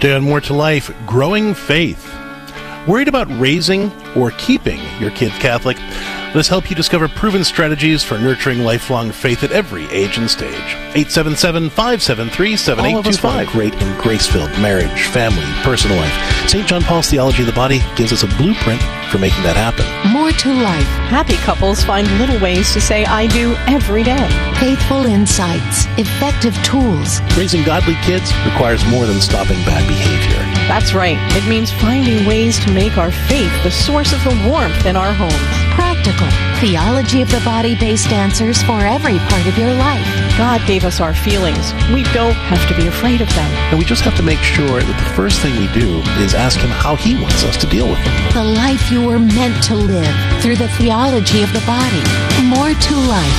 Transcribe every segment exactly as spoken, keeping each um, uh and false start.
Today on More to Life, growing faith. Worried about raising or keeping your kids Catholic? Let us help you discover proven strategies for nurturing lifelong faith at every age and stage. eight seven seven, five seven three, seven eight two five. All of us want a great and grace-filled marriage, family, personal life. Saint John Paul's Theology of the Body gives us a blueprint for making that happen. More to life. Happy couples find little ways to say I do every day. Faithful insights. Effective tools. Raising godly kids requires more than stopping bad behavior. That's right. It means finding ways to make our faith the source of the warmth in our homes. Practical. Theology of the Body-based answers for every part of your life. God gave us our feelings. We don't have to be afraid of them. And we just have to make sure that the first thing we do is ask Him how He wants us to deal with them. The life you were meant to live through the theology of the body. More to life.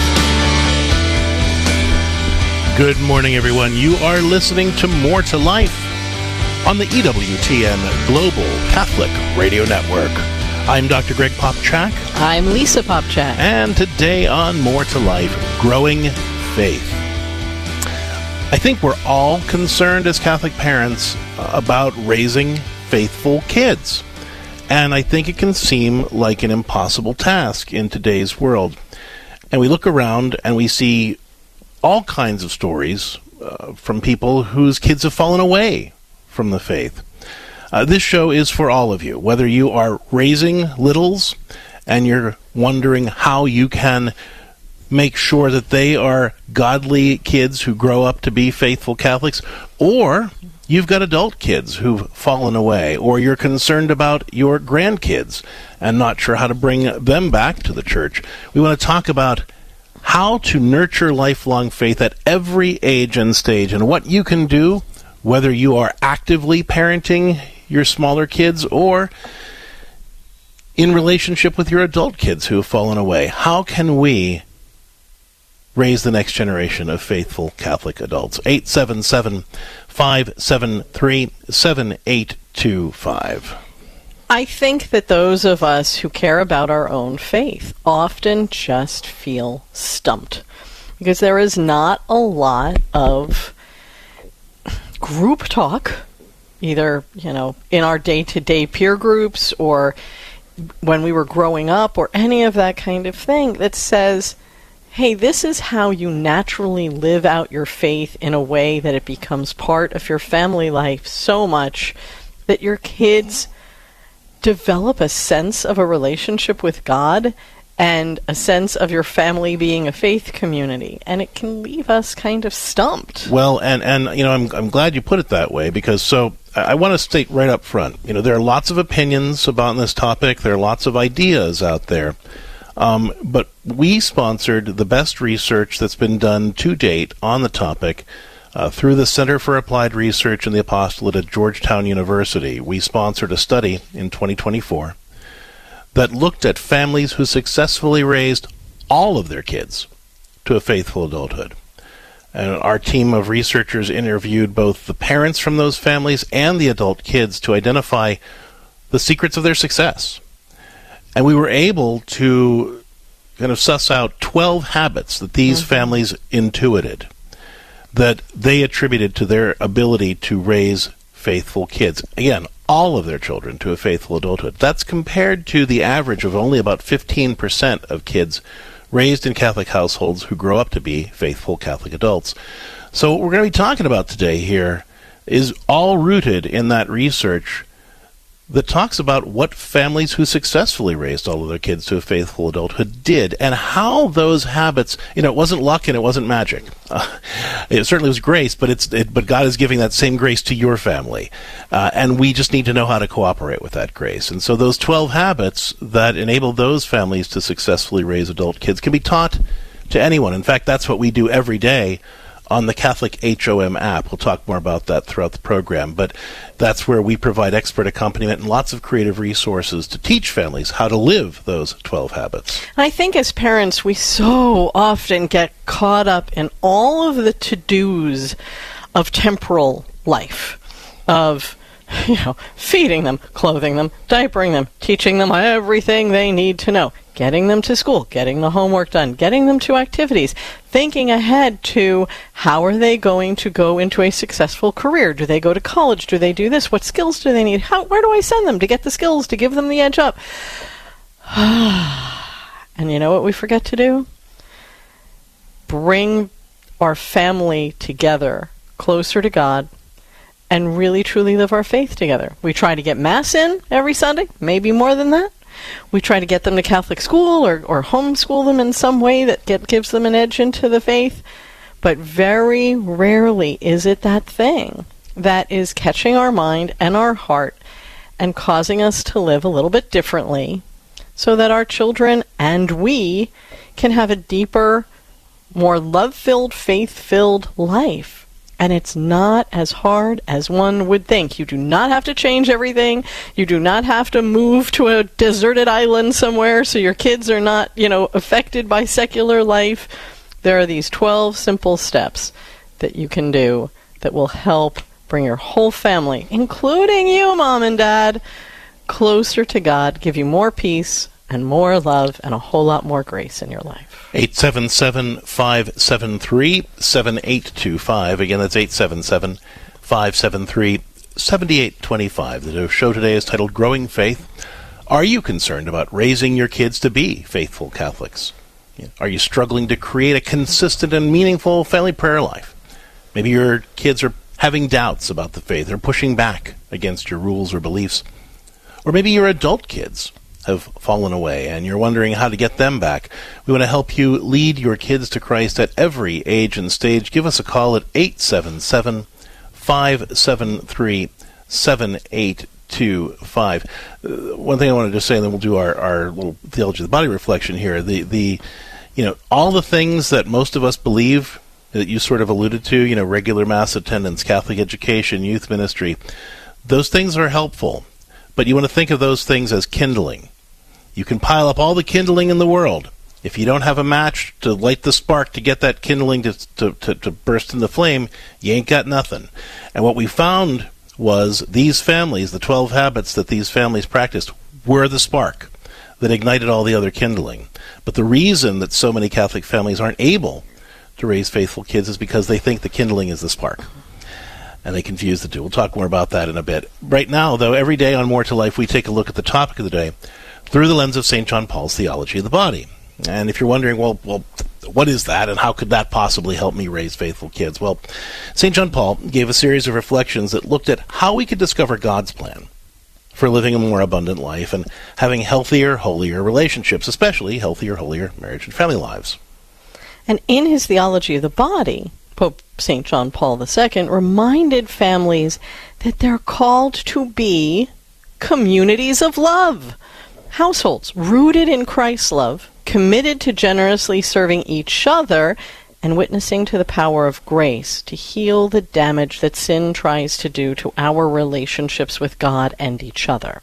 Good morning, everyone. You are listening to More to Life on the E W T N Global Catholic Radio Network. I'm Doctor Greg Popchak. I'm Lisa Popchak. And today on More to Life, growing faith. I think we're all concerned as Catholic parents about raising faithful kids. And I think it can seem like an impossible task in today's world. And we look around and we see all kinds of stories uh, from people whose kids have fallen away from the faith. Uh, this show is for all of you, whether you are raising littles and you're wondering how you can make sure that they are godly kids who grow up to be faithful Catholics, or you've got adult kids who've fallen away, or you're concerned about your grandkids and not sure how to bring them back to the church. We want to talk about how to nurture lifelong faith at every age and stage, and what you can do, whether you are actively parenting your smaller kids or in relationship with your adult kids who have fallen away. How can we raise the next generation of faithful Catholic adults? eight seven seven, five seven three, seven eight two five. I think that those of us who care about our own faith often just feel stumped, because there is not a lot of group talk, either, you know, in our day-to-day peer groups or when we were growing up or any of that kind of thing, that says, hey, this is how you naturally live out your faith in a way that it becomes part of your family life so much that your kids develop a sense of a relationship with God and a sense of your family being a faith community. And it can leave us kind of stumped. Well, and, and you know, I'm I'm glad you put it that way, because so I want to state right up front, you know, there are lots of opinions about this topic. There are lots of ideas out there. Um, but we sponsored the best research that's been done to date on the topic uh, through the Center for Applied Research and the Apostolate at Georgetown University. We sponsored a study in twenty twenty-four that looked at families who successfully raised all of their kids to a faithful adulthood. And our team of researchers interviewed both the parents from those families and the adult kids to identify the secrets of their success. And we were able to kind of suss out twelve habits that these mm-hmm. families intuited, that they attributed to their ability to raise faithful kids. Again, all of their children to a faithful adulthood. That's compared to the average of only about fifteen percent of kids raised in Catholic households who grow up to be faithful Catholic adults. So what we're going to be talking about today here is all rooted in that research that talks about what families who successfully raised all of their kids to a faithful adulthood did, and how those habits, you know, it wasn't luck and it wasn't magic. Uh, it certainly was grace, but it's it, but God is giving that same grace to your family. Uh, and we just need to know how to cooperate with that grace. And so those twelve habits that enable those families to successfully raise adult kids can be taught to anyone. In fact, that's what we do every day on the Catholic H O M app. We'll talk more about that throughout the program, but that's where we provide expert accompaniment and lots of creative resources to teach families how to live those twelve habits. I think as parents, we so often get caught up in all of the to-dos of temporal life, of, you know, feeding them, clothing them, diapering them, teaching them everything they need to know, getting them to school, getting the homework done, getting them to activities, thinking ahead to how are they going to go into a successful career? Do they go to college? Do they do this? What skills do they need? How, where do I send them to get the skills to give them the edge up? And you know what we forget to do? Bring our family together, closer to God, and really truly live our faith together. We try to get Mass in every Sunday, maybe more than that. We try to get them to Catholic school or, or homeschool them in some way that get, gives them an edge into the faith. But very rarely is it that thing that is catching our mind and our heart and causing us to live a little bit differently so that our children and we can have a deeper, more love-filled, faith-filled life. And it's not as hard as one would think. You do not have to change everything. You do not have to move to a deserted island somewhere so your kids are not, you know, affected by secular life. There are these twelve simple steps that you can do that will help bring your whole family, including you, Mom and Dad, closer to God, give you more peace and more love and a whole lot more grace in your life. eight seven seven, five seven three, seven eight two five. Again, that's eight seven seven, five seven three, seven eight two five. The show today is titled Growing Faith. Are you concerned about raising your kids to be faithful Catholics? Are you struggling to create a consistent and meaningful family prayer life? Maybe your kids are having doubts about the faith or pushing back against your rules or beliefs. Or maybe your adult kids have fallen away and you're wondering how to get them back. We want to help you lead your kids to Christ at every age and stage. Give us a call at eight seven seven, five seven three, seven eight two five. Uh, one thing I want to just say, and then we'll do our, our little theology of the body reflection here. The, the, you know, all the things that most of us believe that you sort of alluded to, you know, regular Mass attendance, Catholic education, youth ministry, those things are helpful. But you want to think of those things as kindling. You can pile up all the kindling in the world. If you don't have a match to light the spark to get that kindling to, to, to, to burst into flame, you ain't got nothing. And what we found was these families, the twelve habits that these families practiced, were the spark that ignited all the other kindling. But the reason that so many Catholic families aren't able to raise faithful kids is because they think the kindling is the spark. And they confuse the two. We'll talk more about that in a bit. Right now, though, every day on More to Life, we take a look at the topic of the day through the lens of Saint John Paul's theology of the body. And if you're wondering, well, well, what is that, and how could that possibly help me raise faithful kids? Well, Saint John Paul gave a series of reflections that looked at how we could discover God's plan for living a more abundant life and having healthier, holier relationships, especially healthier, holier marriage and family lives. And in his theology of the body, Pope Saint John Paul the Second reminded families that they're called to be communities of love. Households rooted in Christ's love, committed to generously serving each other and witnessing to the power of grace to heal the damage that sin tries to do to our relationships with God and each other.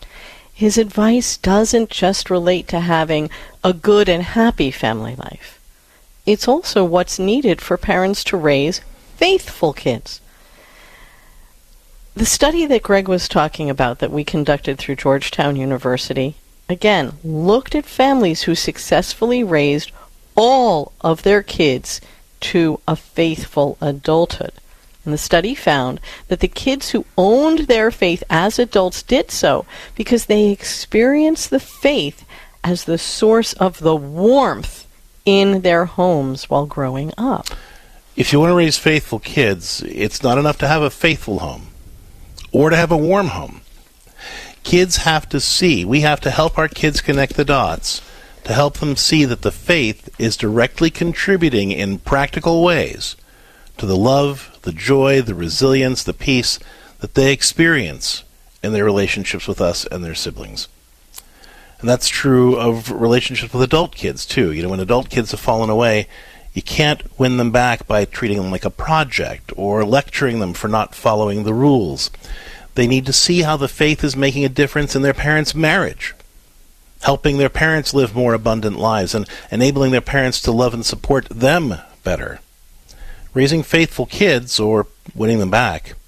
His advice doesn't just relate to having a good and happy family life. It's also what's needed for parents to raise faithful kids. The study that Greg was talking about that we conducted through Georgetown University, again, looked at families who successfully raised all of their kids to a faithful adulthood. And the study found that the kids who owned their faith as adults did so because they experienced the faith as the source of the warmth in their homes while growing up. If you want to raise faithful kids, it's not enough to have a faithful home or to have a warm home. Kids have to see, we have to help our kids connect the dots to help them see that the faith is directly contributing in practical ways to the love, the joy, the resilience, the peace that they experience in their relationships with us and their siblings. And that's true of relationships with adult kids, too. You know, when adult kids have fallen away, you can't win them back by treating them like a project or lecturing them for not following the rules. They need to see how the faith is making a difference in their parents' marriage, helping their parents live more abundant lives and enabling their parents to love and support them better. Raising faithful kids, or winning them back,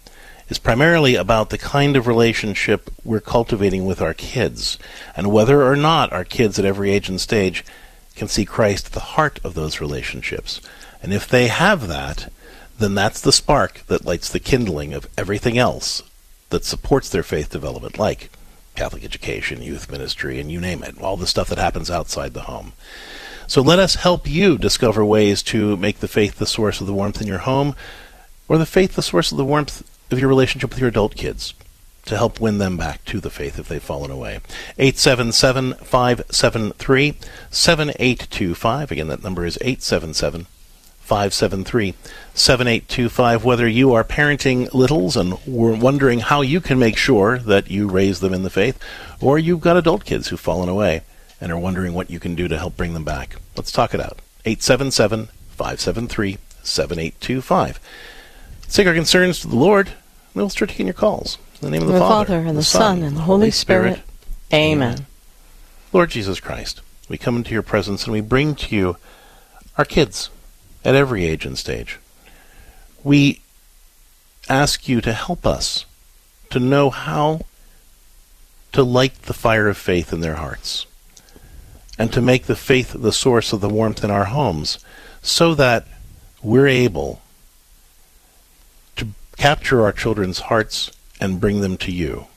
is primarily about the kind of relationship we're cultivating with our kids, and whether or not our kids at every age and stage can see Christ at the heart of those relationships. And if they have that, then that's the spark that lights the kindling of everything else that supports their faith development, like Catholic education, youth ministry, and you name it, all the stuff that happens outside the home. So let us help you discover ways to make the faith the source of the warmth in your home, or the faith the source of the warmth of your relationship with your adult kids, to help win them back to the faith if they've fallen away. eight seven seven, five seven three, seven eight two five. Again, that number is eight seven seven, five seven three, seven eight two five. Whether you are parenting littles and we're wondering how you can make sure that you raise them in the faith, or you've got adult kids who've fallen away and are wondering what you can do to help bring them back. Let's talk it out. eight seven seven, five seven three, seven eight two five. Let's take our concerns to the Lord, and we'll start taking your calls. In the name of the, the Father, Father, and the Son, and the Holy Spirit. Spirit. Amen. Amen. Lord Jesus Christ, we come into your presence and we bring to you our kids at every age and stage. We ask you to help us to know how to light the fire of faith in their hearts, and to make the faith the source of the warmth in our homes, so that we're able to capture our children's hearts and bring them to you.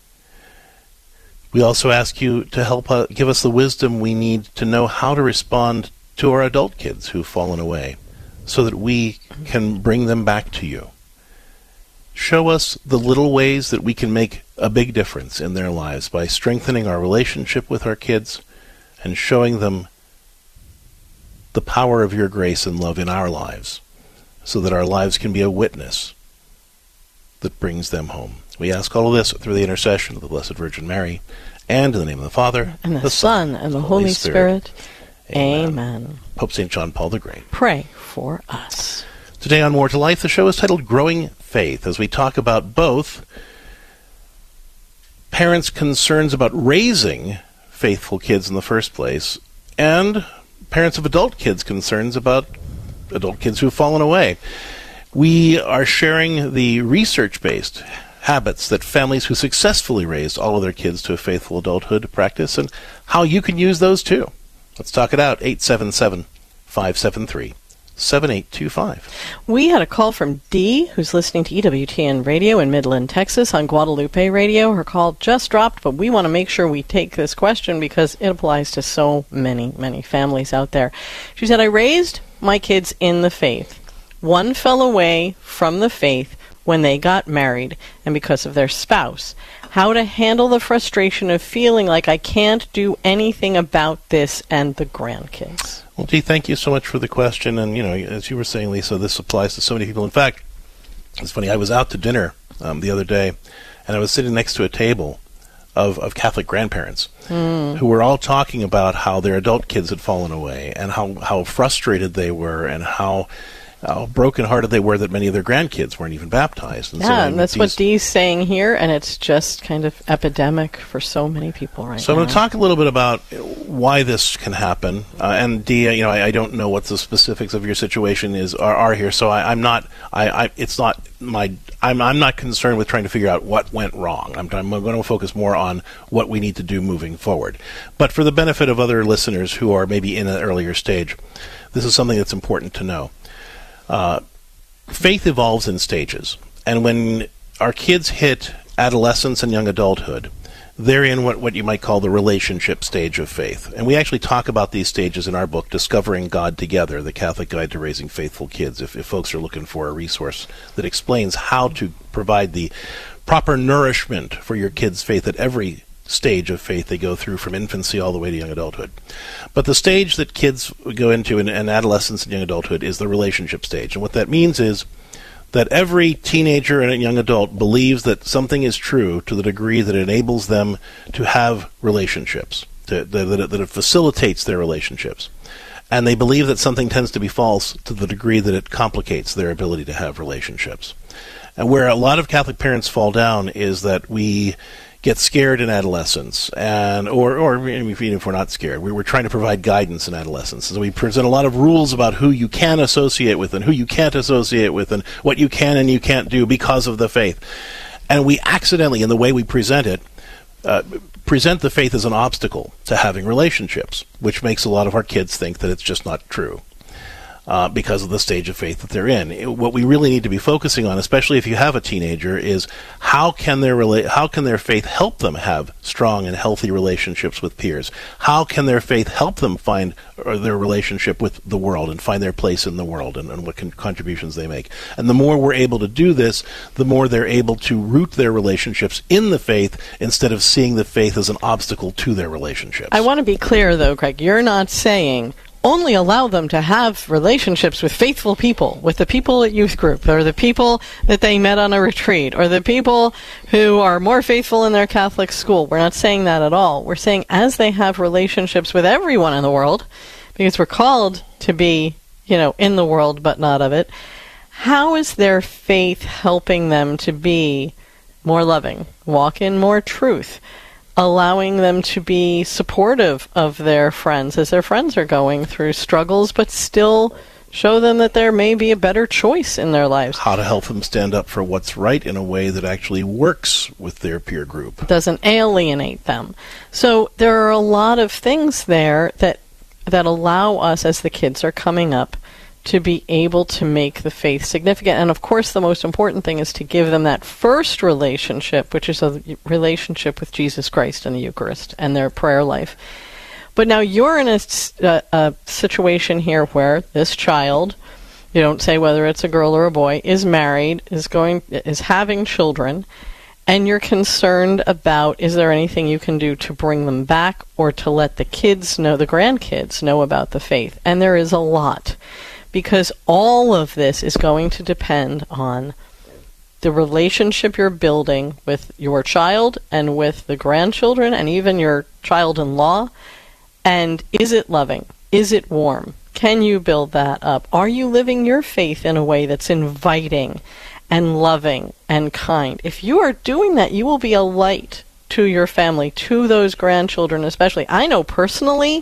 We also ask you to help uh, give us the wisdom we need to know how to respond to our adult kids who've fallen away, so that we can bring them back to you. Show us the little ways that we can make a big difference in their lives by strengthening our relationship with our kids and showing them the power of your grace and love in our lives, so that our lives can be a witness that brings them home. We ask all of this through the intercession of the Blessed Virgin Mary, and in the name of the Father, and the, the Son, and the Holy Spirit. Spirit. Amen. Amen. Pope Saint John Paul the Great, pray for us. Today on More to Life, the show is titled Growing Faith, as we talk about both parents' concerns about raising faithful kids in the first place, and parents of adult kids' concerns about adult kids who've fallen away. We are sharing the research-based habits that families who successfully raised all of their kids to a faithful adulthood practice, and how you can use those too. Let's talk it out. eight seven seven, five seven three, seven eight two five. We had a call from Dee, who's listening to E W T N Radio in Midland, Texas, on Guadalupe Radio. Her call just dropped, but we want to make sure we take this question because it applies to so many, many families out there. She said, I raised my kids in the faith. One fell away from the faith when they got married and because of their spouse. How to handle the frustration of feeling like I can't do anything about this and the grandkids. Well, Dee, thank you so much for the question. And, you know, as you were saying, Lisa, this applies to so many people. In fact, it's funny, I was out to dinner um, the other day, and I was sitting next to a table of, of Catholic grandparents mm. who were all talking about how their adult kids had fallen away, and how, how frustrated they were, and how how broken-hearted they were that many of their grandkids weren't even baptized. And yeah, so and that's what Dee's saying here, and it's just kind of epidemic for so many people right so now. So I'm going to talk a little bit about why this can happen. Uh, and Dee, you know, I, I don't know what the specifics of your situation is are, are here, so I, I'm not. I, I it's not my. I'm I'm not concerned with trying to figure out what went wrong. I'm, I'm going to focus more on what we need to do moving forward. But for the benefit of other listeners who are maybe in an earlier stage, this is something that's important to know. Uh, faith evolves in stages, and when our kids hit adolescence and young adulthood, they're in what, what you might call the relationship stage of faith. And we actually talk about these stages in our book, Discovering God Together, The Catholic Guide to Raising Faithful Kids, if, if folks are looking for a resource that explains how to provide the proper nourishment for your kids' faith at every stage of faith they go through, from infancy all the way to young adulthood. But the stage that kids go into in, in adolescence and young adulthood is the relationship stage. And what that means is that every teenager and a young adult believes that something is true to the degree that it enables them to have relationships, to, that, that, it, that it facilitates their relationships. And they believe that something tends to be false to the degree that it complicates their ability to have relationships. And where a lot of Catholic parents fall down is that we get scared in adolescence, and or or even if we're not scared, we were trying to provide guidance in adolescence. So we present a lot of rules about who you can associate with and who you can't associate with, and what you can and you can't do because of the faith. And we accidentally, in the way we present it, uh, present the faith as an obstacle to having relationships, which makes a lot of our kids think that it's just not true. Uh, because of the stage of faith that they're in. It, what we really need to be focusing on, especially if you have a teenager, is how can their rela- how can their faith help them have strong and healthy relationships with peers? How can their faith help them find or their relationship with the world and find their place in the world, and, and what con- contributions they make? And the more we're able to do this, the more they're able to root their relationships in the faith instead of seeing the faith as an obstacle to their relationships. I want to be clear, though, Craig. You're not saying only allow them to have relationships with faithful people, with the people at youth group, or the people that they met on a retreat, or the people who are more faithful in their Catholic school. We're not saying that at all. We're saying as they have relationships with everyone in the world, because we're called to be, you know, in the world but not of it, how is their faith helping them to be more loving, walk in more truth, allowing them to be supportive of their friends as their friends are going through struggles, but still show them that there may be a better choice in their lives? How to help them stand up for what's right in a way that actually works with their peer group. Doesn't alienate them. So there are a lot of things there that that allow us, as the kids are coming up, to be able to make the faith significant. And of course, the most important thing is to give them that first relationship, which is a relationship with Jesus Christ and the Eucharist and their prayer life. But now you're in a, a, a situation here where this child, you don't say whether it's a girl or a boy, is married, is going, is having children, and you're concerned about, is there anything you can do to bring them back or to let the kids know, the grandkids know about the faith? And there is a lot. Because all of this is going to depend on the relationship you're building with your child and with the grandchildren and even your child-in-law. And is it loving? Is it warm? Can you build that up? Are you living your faith in a way that's inviting and loving and kind? If you are doing that, you will be a light to your family, to those grandchildren especially. I know personally,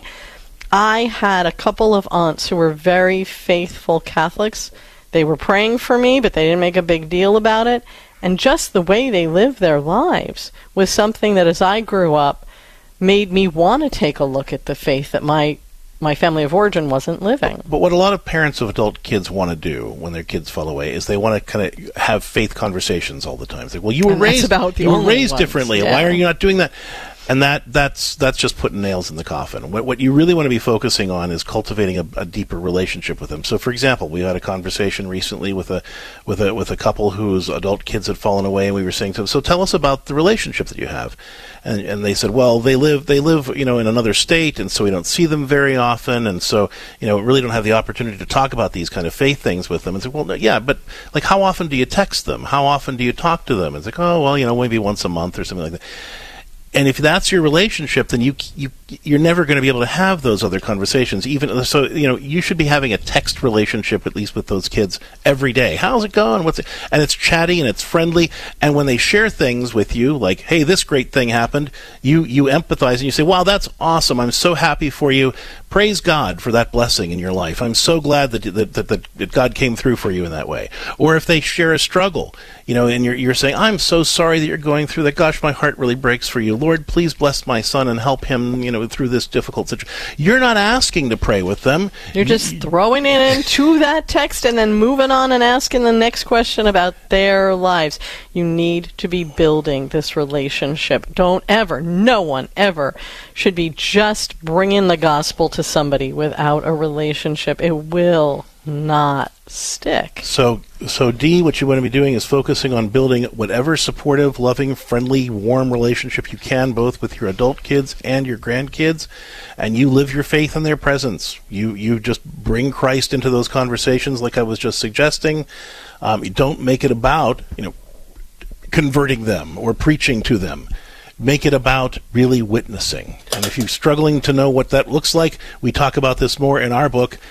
I had a couple of aunts who were very faithful Catholics. They were praying for me, but they didn't make a big deal about it. And just the way they lived their lives was something that, as I grew up, made me want to take a look at the faith that my my family of origin wasn't living. But what a lot of parents of adult kids want to do when their kids fall away is they want to kind of have faith conversations all the time. It's like, well, you were And raised that's about the you were only raised ones, differently. yeah. Why are you not doing that? And that that's that's just putting nails in the coffin. What what you really want to be focusing on is cultivating a, a deeper relationship with them. So, for example, we had a conversation recently with a with a with a couple whose adult kids had fallen away, and we were saying to them, "So, tell us about the relationship that you have." And and they said, "Well, they live they live you know in another state, and so we don't see them very often, and so you know really don't have the opportunity to talk about these kind of faith things with them." And said, "Well, no, yeah, but like, how often do you text them? How often do you talk to them?" And it's like, "Oh, well, you know, maybe once a month or something like that." And if that's your relationship, then you you you're never going to be able to have those other conversations. Even so, you know, you should be having a text relationship at least with those kids every day. How's it going? What's it? And it's chatty and it's friendly. And when they share things with you, like, "Hey, this great thing happened," you you empathize and you say, "Wow, that's awesome! I'm so happy for you. Praise God for that blessing in your life. I'm so glad that that that, that, that God came through for you in that way." Or if they share a struggle, you know, and you're you're saying, "I'm so sorry that you're going through that. Gosh, my heart really breaks for you. Lord, please bless my son and help him, you know, through this difficult situation." You're not asking to pray with them. You're just you, throwing it into that text and then moving on and asking the next question about their lives. You need to be building this relationship. Don't ever, no one ever should be just bringing the gospel to somebody without a relationship. It will not stick. So, so D, what you want to be doing is focusing on building whatever supportive, loving, friendly, warm relationship you can, both with your adult kids and your grandkids, and you live your faith in their presence. You you just bring Christ into those conversations, like I was just suggesting. Um, you don't make it about, you know, converting them or preaching to them. Make it about really witnessing. And if you're struggling to know what that looks like, we talk about this more in our book,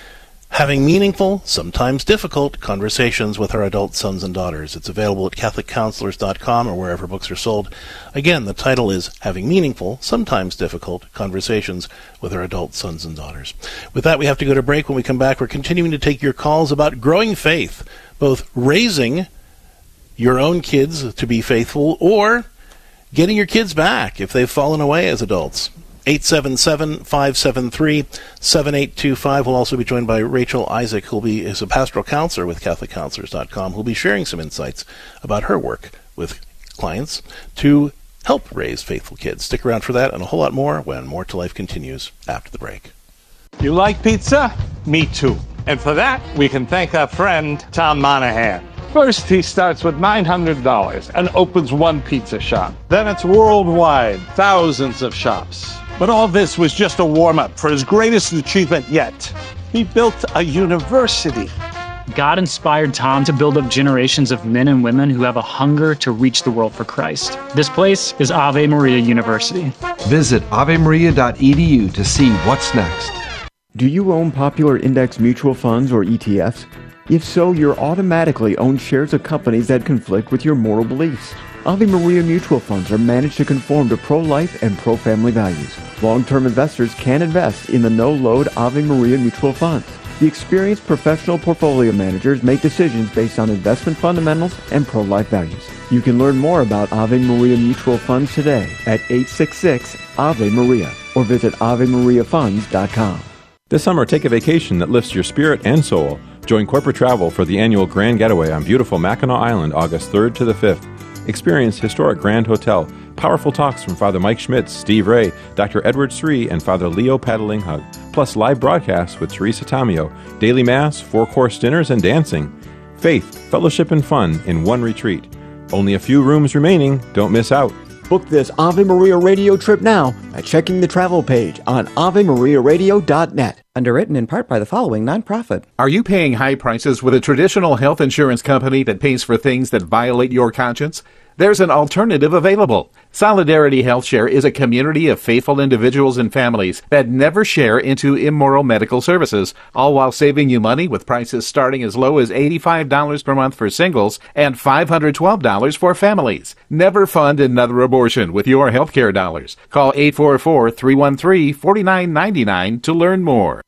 Having Meaningful, Sometimes Difficult Conversations with Our Adult Sons and Daughters. It's available at Catholic Counselors dot com or wherever books are sold. Again, the title is Having Meaningful, Sometimes Difficult Conversations with Our Adult Sons and Daughters. With that, we have to go to break. When we come back, we're continuing to take your calls about growing faith, both raising your own kids to be faithful or getting your kids back if they've fallen away as adults. eight seven seven, five seven three, seven eight two five. We'll also be joined by Rachel Isaac, who be, is a pastoral counselor with Catholic Counselors dot com, who'll be sharing some insights about her work with clients to help raise faithful kids. Stick around for that and a whole lot more when More to Life continues after the break. You like pizza? Me too. And for that, we can thank our friend, Tom Monahan. First, he starts with nine hundred dollars and opens one pizza shop. Then it's worldwide, thousands of shops. But all this was just a warm-up for his greatest achievement yet. He built a university. God inspired Tom to build up generations of men and women who have a hunger to reach the world for Christ. This place is Ave Maria University. Visit ave maria dot e d u to see what's next. Do you own popular index mutual funds or E T Fs? If so, you're automatically own shares of companies that conflict with your moral beliefs. Ave Maria mutual funds are managed to conform to pro-life and pro-family values. Long-term investors can invest in the no-load Ave Maria mutual funds. The experienced professional portfolio managers make decisions based on investment fundamentals and pro-life values. You can learn more about Ave Maria mutual funds today at eight six six, A V E Maria or visit ave maria funds dot com. This summer, take a vacation that lifts your spirit and soul. Join Corporate Travel for the annual Grand Getaway on beautiful Mackinac Island, August third to the fifth. Experience historic Grand Hotel, powerful talks from Father Mike Schmitz, Steve Ray, Doctor Edward Sri, and Father Leo Paddlinghug, plus live broadcasts with Teresa Tamio, daily mass, four-course dinners, and dancing. Faith, fellowship, and fun in one retreat. Only a few rooms remaining. Don't miss out. Book this Ave Maria radio trip now by checking the travel page on ave maria radio dot net. Underwritten in part by the following nonprofit. Are you paying high prices with a traditional health insurance company that pays for things that violate your conscience? There's an alternative available. Solidarity HealthShare is a community of faithful individuals and families that never share into immoral medical services, all while saving you money with prices starting as low as eighty-five dollars per month for singles and five hundred twelve dollars for families. Never fund another abortion with your healthcare dollars. Call eight four four, three one three, four nine nine nine to learn more.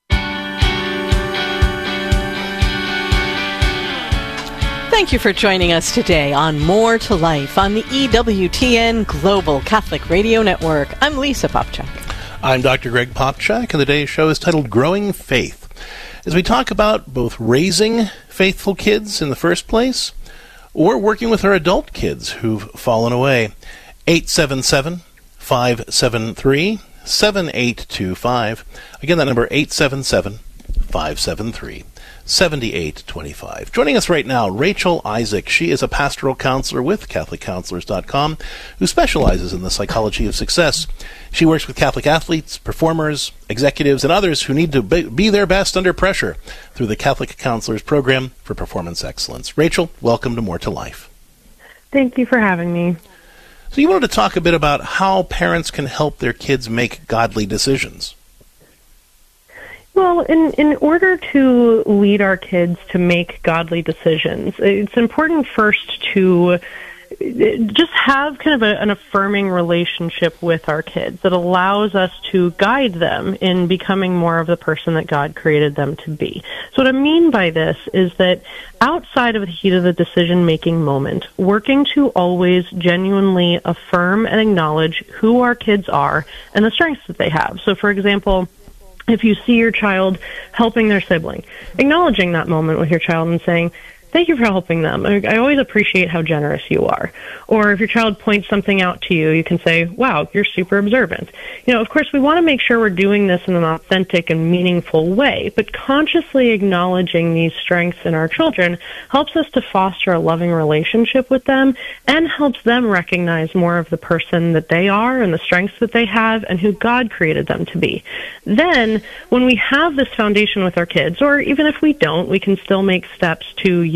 Thank you for joining us today on More to Life on the E W T N Global Catholic Radio Network. I'm Lisa Popchak. I'm Doctor Greg Popchak, and today's show is titled Growing Faith. As we talk about both raising faithful kids in the first place or working with our adult kids who've fallen away. eight seven seven, five seven three, seven eight two five. Again, that number, eight seven seven, five seven three, seven eight two five. Joining us right now, Rachel Isaac. She is a pastoral counselor with Catholic Counselors dot com who specializes in the psychology of success. She works with Catholic athletes, performers, executives, and others who need to be their best under pressure through the Catholic Counselors Program for Performance Excellence. Rachel, welcome to More to Life. Thank you for having me. So you wanted to talk a bit about how parents can help their kids make godly decisions. Well, in, in order to lead our kids to make godly decisions, it's important first to just have kind of a, an affirming relationship with our kids that allows us to guide them in becoming more of the person that God created them to be. So what I mean by this is that outside of the heat of the decision-making moment, working to always genuinely affirm and acknowledge who our kids are and the strengths that they have. So, for example, if you see your child helping their sibling, acknowledging that moment with your child and saying, thank you for helping them. I, I always appreciate how generous you are. Or if your child points something out to you, you can say, wow, you're super observant. You know, of course, we want to make sure we're doing this in an authentic and meaningful way, but consciously acknowledging these strengths in our children helps us to foster a loving relationship with them and helps them recognize more of the person that they are and the strengths that they have and who God created them to be. Then, when we have this foundation with our kids, or even if we don't, we can still make steps to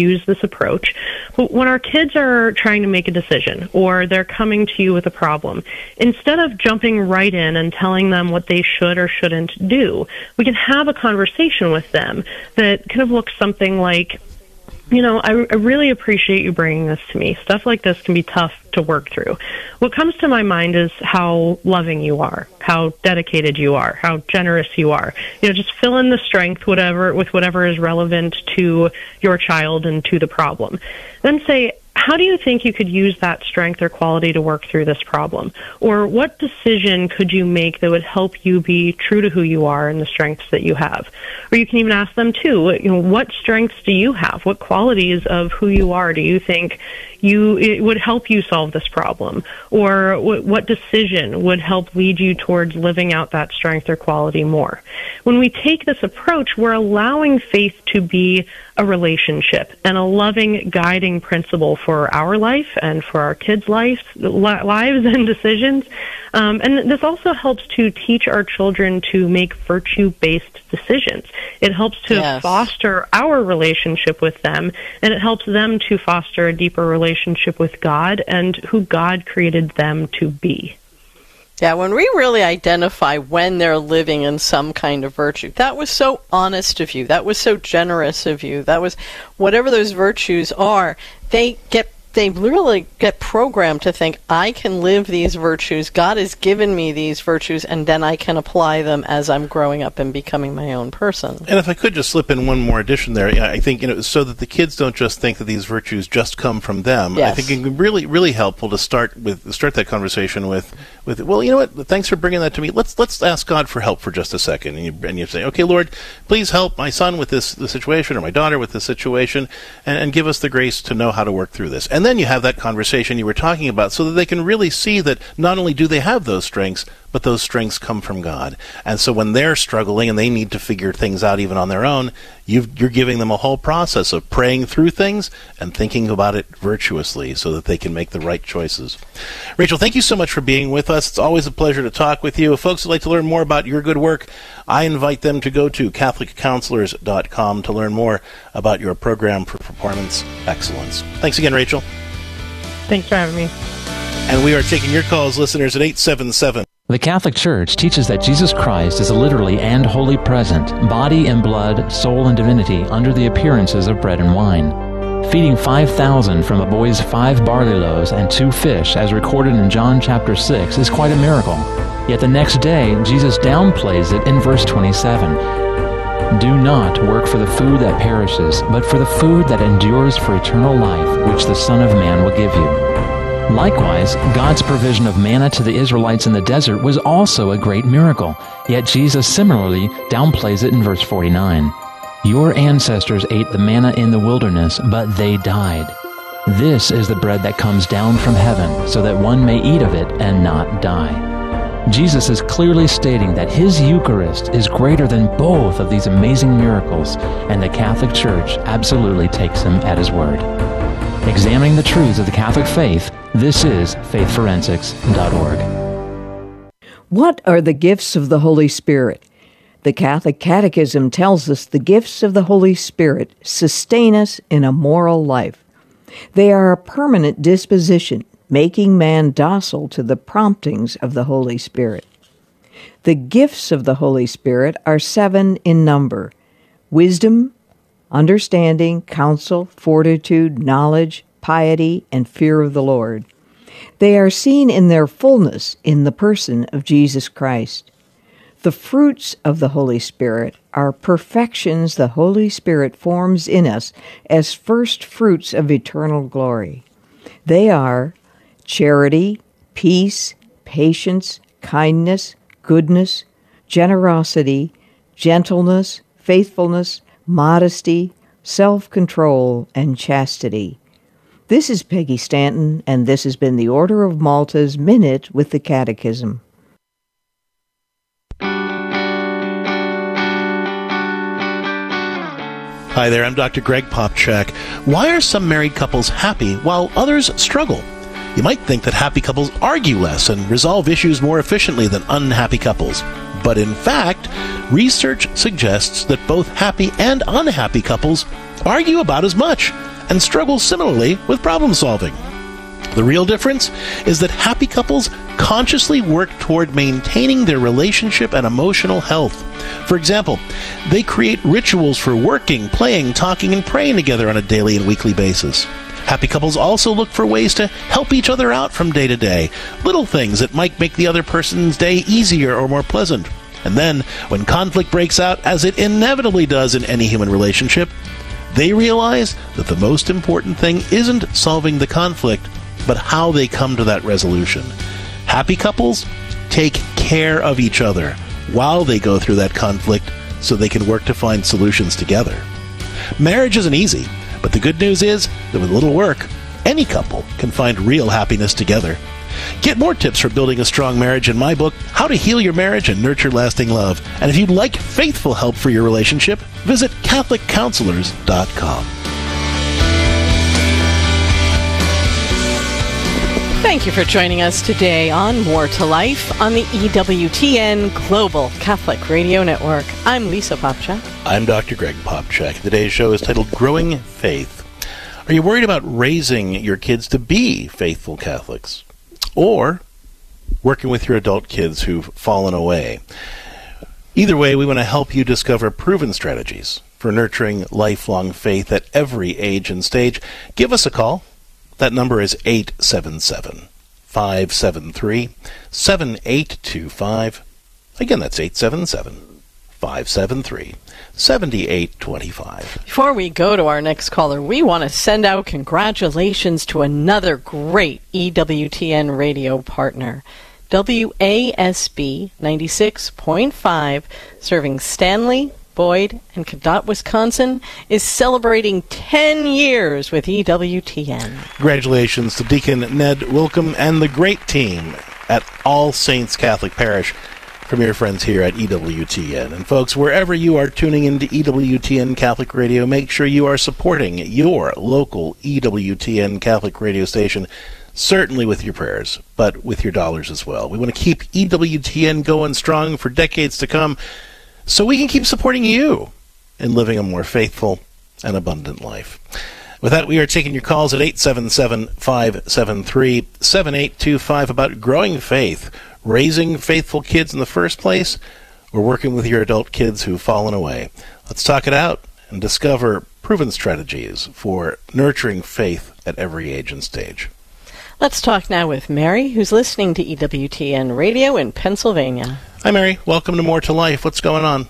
use this approach. When our kids are trying to make a decision or they're coming to you with a problem, instead of jumping right in and telling them what they should or shouldn't do, we can have a conversation with them that kind of looks something like, you know, I, I really appreciate you bringing this to me. Stuff like this can be tough to work through. What comes to my mind is how loving you are, how dedicated you are, how generous you are. You know, just fill in the strength whatever with whatever is relevant to your child and to the problem. Then say, how do you think you could use that strength or quality to work through this problem? Or what decision could you make that would help you be true to who you are and the strengths that you have? Or you can even ask them too, you know, what strengths do you have? What qualities of who you are do you think you it would help you solve this problem? Or w- what decision would help lead you towards living out that strength or quality more? When we take this approach, we're allowing faith to be a relationship and a loving guiding principle for our life and for our kids' life, li- lives and decisions. Um, and this also helps to teach our children to make virtue-based decisions. It helps to yes. foster our relationship with them, and it helps them to foster a deeper relationship with God and who God created them to be. Yeah, when we really identify when they're living in some kind of virtue, that was so honest of you, that was so generous of you, that was whatever those virtues are, they get they really get programmed to think, I can live these virtues, God has given me these virtues, and then I can apply them as I'm growing up and becoming my own person. And if I could just slip in one more addition there, I think, you know, so that the kids don't just think that these virtues just come from them, yes. I think it can be really, really helpful to start with start that conversation with, with, well, you know what, thanks for bringing that to me. Let's let's ask God for help for just a second. And you, and you say, okay, Lord, please help my son with this, this situation, or my daughter with this situation, and, and give us the grace to know how to work through this. And then you have that conversation you were talking about so that they can really see that not only do they have those strengths, but those strengths come from God. And so when they're struggling and they need to figure things out even on their own, you've, you're giving them a whole process of praying through things and thinking about it virtuously so that they can make the right choices. Rachel, thank you so much for being with us. It's always a pleasure to talk with you. If folks would like to learn more about your good work, I invite them to go to Catholic Counselors dot com to learn more about your program for performance excellence. Thanks again, Rachel. Thanks for having me. And we are taking your calls, listeners, at eight seven seven. The Catholic Church teaches that Jesus Christ is literally and wholly present, body and blood, soul and divinity, under the appearances of bread and wine. Feeding five thousand from a boy's five barley loaves and two fish, as recorded in John chapter six, is quite a miracle. Yet the next day, Jesus downplays it in verse twenty-seven. Do not work for the food that perishes, but for the food that endures for eternal life, which the Son of Man will give you. Likewise, God's provision of manna to the Israelites in the desert was also a great miracle, yet Jesus similarly downplays it in verse forty-nine. Your ancestors ate the manna in the wilderness, but they died. This is the bread that comes down from heaven, so that one may eat of it and not die. Jesus is clearly stating that his Eucharist is greater than both of these amazing miracles, and the Catholic Church absolutely takes him at his word. Examining the truths of the Catholic faith, this is faith forensics dot org. What are the gifts of the Holy Spirit? The Catholic Catechism tells us the gifts of the Holy Spirit sustain us in a moral life. They are a permanent disposition, making man docile to the promptings of the Holy Spirit. The gifts of the Holy Spirit are seven in number: wisdom, understanding, counsel, fortitude, knowledge, piety, and fear of the Lord. They are seen in their fullness in the person of Jesus Christ. The fruits of the Holy Spirit are perfections the Holy Spirit forms in us as first fruits of eternal glory. They are charity, peace, patience, kindness, goodness, generosity, gentleness, faithfulness, modesty, self-control, and chastity. This is Peggy Stanton, and this has been the Order of Malta's Minute with the Catechism. Hi there, I'm Doctor Greg Popchak. Why are some married couples happy while others struggle? You might think that happy couples argue less and resolve issues more efficiently than unhappy couples. But in fact, research suggests that both happy and unhappy couples argue about as much, and struggle similarly with problem solving. The real difference is that happy couples consciously work toward maintaining their relationship and emotional health. For example, they create rituals for working, playing, talking, and praying together on a daily and weekly basis. Happy couples also look for ways to help each other out from day to day, little things that might make the other person's day easier or more pleasant. And then, when conflict breaks out, as it inevitably does in any human relationship, they realize that the most important thing isn't solving the conflict, but how they come to that resolution. Happy couples take care of each other while they go through that conflict so they can work to find solutions together. Marriage isn't easy, but the good news is that with a little work, any couple can find real happiness together. Get more tips for building a strong marriage in my book, How to Heal Your Marriage and Nurture Lasting Love. And if you'd like faithful help for your relationship, visit Catholic Counselors dot com. Thank you for joining us today on More to Life on the E W T N Global Catholic Radio Network. I'm Lisa Popchak. I'm Doctor Greg Popchak. Today's show is titled Growing Faith. Are you worried about raising your kids to be faithful Catholics? Or working with your adult kids who've fallen away? Either way, we want to help you discover proven strategies for nurturing lifelong faith at every age and stage. Give us a call. That number is eight seven seven, five seven three, seven eight two five. Again, that's eight seven seven, five seven three, seven eight two five. Before we go to our next caller, we want to send out congratulations to another great E W T N radio partner. W A S B ninety-six point five, serving Stanley, Boyd, and Cadott, Wisconsin, is celebrating ten years with E W T N. Congratulations to Deacon Ned Wilcom and the great team at All Saints Catholic Parish from your friends here at E W T N. And folks, wherever you are tuning into E W T N Catholic Radio, make sure you are supporting your local E W T N Catholic radio station, certainly with your prayers, but with your dollars as well. We want to keep E W T N going strong for decades to come, so we can keep supporting you in living a more faithful and abundant life. With that, we are taking your calls at eight seven seven, five seven three, seven eight two five about growing faith, raising faithful kids in the first place, or working with your adult kids who've fallen away. Let's talk it out and discover proven strategies for nurturing faith at every age and stage. Let's talk now with Mary, who's listening to E W T N Radio in Pennsylvania. Hi, Mary. Welcome to More to Life. What's going on?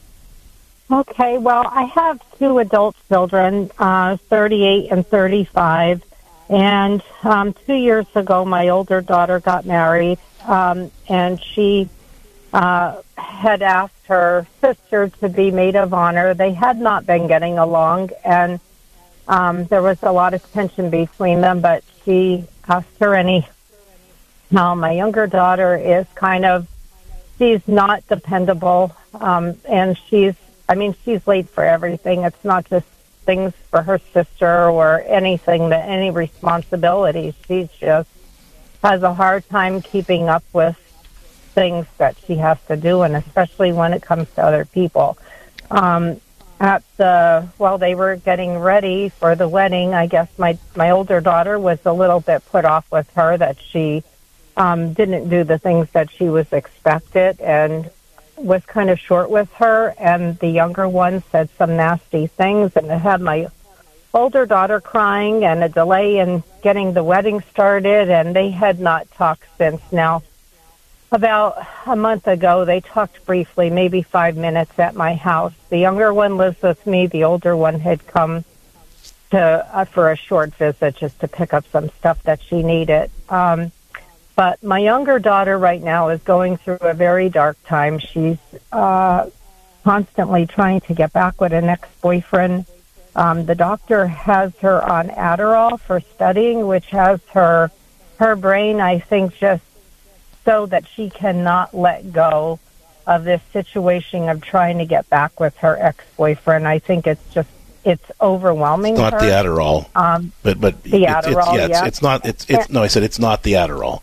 Okay, well, I have two adult children, uh, thirty-eight and thirty-five, and um, two years ago my older daughter got married, um, and she uh, had asked her sister to be maid of honor. They had not been getting along, and um, there was a lot of tension between them, but she asked her, and he, now my younger daughter is kind of, she's not dependable, um, and she's, I mean, she's late for everything. It's not just things for her sister or anything, that any responsibilities. She just has a hard time keeping up with things that she has to do, and especially when it comes to other people. Um, at the, while they were getting ready for the wedding, I guess my, my older daughter was a little bit put off with her that she um, didn't do the things that she was expected, and was kind of short with her, and the younger one said some nasty things, and it had my older daughter crying and a delay in getting the wedding started, and they had not talked since. Now, about a month ago, they talked briefly, maybe five minutes at my house. The younger one lives with me. The older one had come to uh, for a short visit just to pick up some stuff that she needed. Um, But my younger daughter right now is going through a very dark time. She's uh, constantly trying to get back with an ex-boyfriend. Um, the doctor has her on Adderall for studying, which has her her brain, I think, just so that she cannot let go of this situation of trying to get back with her ex-boyfriend. I think it's just it's overwhelming. It's not her. the Adderall, um, but but the it, Adderall, it's, yeah, yeah. It's, it's not. It's it's no. I said it's not the Adderall.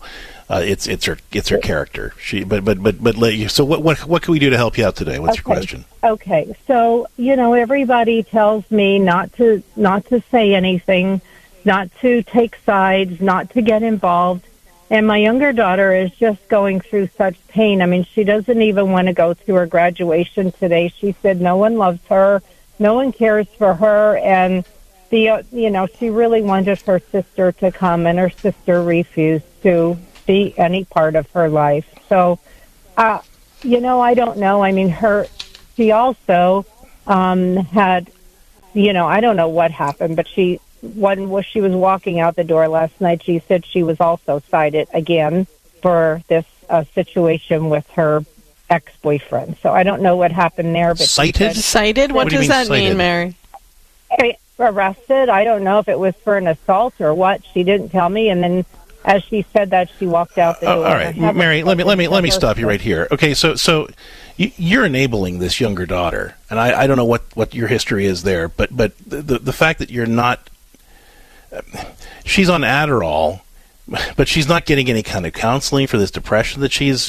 Uh, it's it's her it's her character. She but but but but let you. So what what what can we do to help you out today? What's okay. your question? Okay, so you know everybody tells me not to not to say anything, not to take sides, not to get involved. And my younger daughter is just going through such pain. I mean, she doesn't even want to go to her graduation today. She said no one loves her, no one cares for her, and the uh, you know she really wanted her sister to come, and her sister refused to be any part of her life. So, uh, you know, I don't know. I mean, her, she also um, had, you know, I don't know what happened, but she, when she was walking out the door last night, she said she was also cited again for this uh, situation with her ex-boyfriend. So I don't know what happened there. But cited? Cited? What, what do does that cited? mean, Mary? Arrested. I don't know if it was for an assault or what. She didn't tell me, and then as she said that, she walked out the door. Uh, all right, Mary, let me let me let me stop you right here. Okay, so so you're enabling this younger daughter, and I, I don't know what, what your history is there, but but the the fact that you're not, she's on Adderall, but she's not getting any kind of counseling for this depression that she's